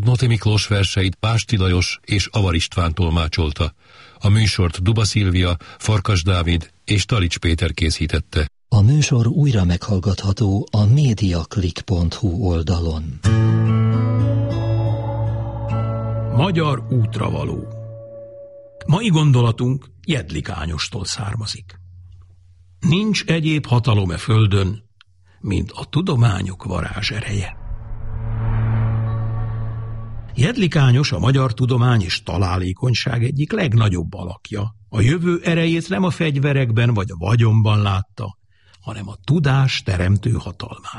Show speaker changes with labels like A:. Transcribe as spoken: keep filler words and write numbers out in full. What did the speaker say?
A: Radnóti Miklós verseit Pásti Lajos és Avar István tolmácsolta. A műsort Duba Szilvia, Farkas Dávid és Talics Péter készítette.
B: A műsor újra meghallgatható a mediaclick pont hu oldalon.
C: Magyar útravaló. Mai gondolatunk Jedlik Ányostól származik. Nincs egyéb hatalom e földön, mint a tudományok varázsereje. Jedlik Ányos a magyar tudomány és találékonyság egyik legnagyobb alakja. A jövő erejét nem a fegyverekben vagy a vagyonban látta, hanem a tudás teremtő hatalmában.